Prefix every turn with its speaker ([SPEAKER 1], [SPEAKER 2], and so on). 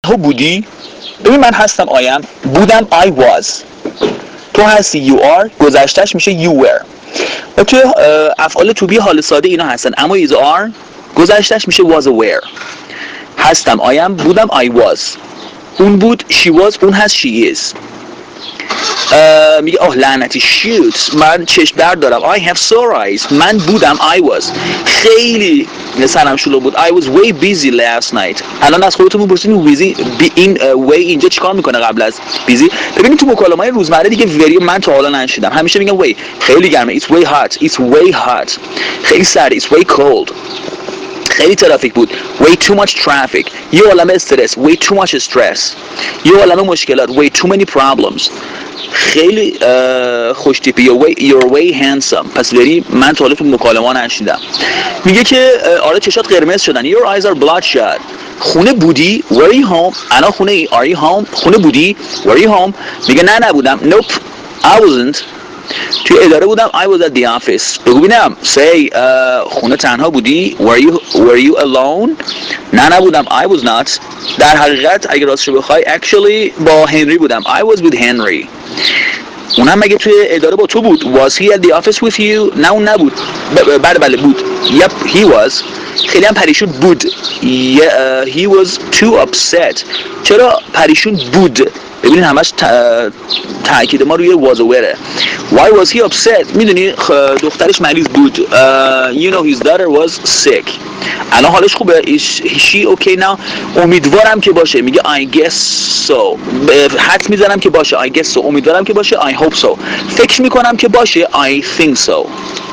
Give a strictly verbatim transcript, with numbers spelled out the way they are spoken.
[SPEAKER 1] تو بودی؟ ببین من هستم آیم، بودم I was. تو هستی you are، گذشتهش میشه you were. و توی افعال to be حال ساده اینا هستن، اما is are گذشتهش میشه was or were. هستم آیم، بودم I was. اون بود she was، اون هست she is. میگه آه لعنتی shoot من چشم درد دارم I have sore eyes. من بودم I was. خیلی سرم شلوغ بود I was way busy last night. الان از خودتون بپرسید busy این way اینجا چیکار میکنه قبل از busy. ببینید تو مکالمه‌های روزمره دیگه very من تا حالا نشیدم، همیشه میگم way خیلی گرمه it's way hot it's way hot. خیلی سرد it's way cold. خیلی ترافیک بود way too much traffic. یه عالمه استرس way too much stress. یه عالمه مشکلات way too many problems. خیلی خوش تیپی your way, your way handsome. پس وری من تا حالا تو مکالمه نشیدم. میگه که آره چشات قرمز شدن your eyes are bloodshot. خونه بودی were you home. الان خونه ای are you home. خونه بودی were you home. میگه نه نبودم nope I wasn't. توی اداره بودم I was at the office. بگو ببینم say خونه تنها بودی were you were you alone. نه نبودم I was not. در حقیقت اگه راستش بخوای actually با هنری بودم I was with Henry. اونم مگه توی اداره با تو بود was he at the office with you. نه اون نبود. بله بله بود yep he was. خیلی هم پریشون بود yeah, he was too upset. چرا پریشون بود. ببینید همش تاکید ما روی was aware. Why was he upset. میدونی دخترش مریض بود uh, you know his daughter was sick. الان حالش خوبه is she okay now. امیدوارم که باشه. میگه I guess so. حد میزنم که باشه I guess so. امیدوارم که باشه I hope so. فکر میکنم که باشه I think so.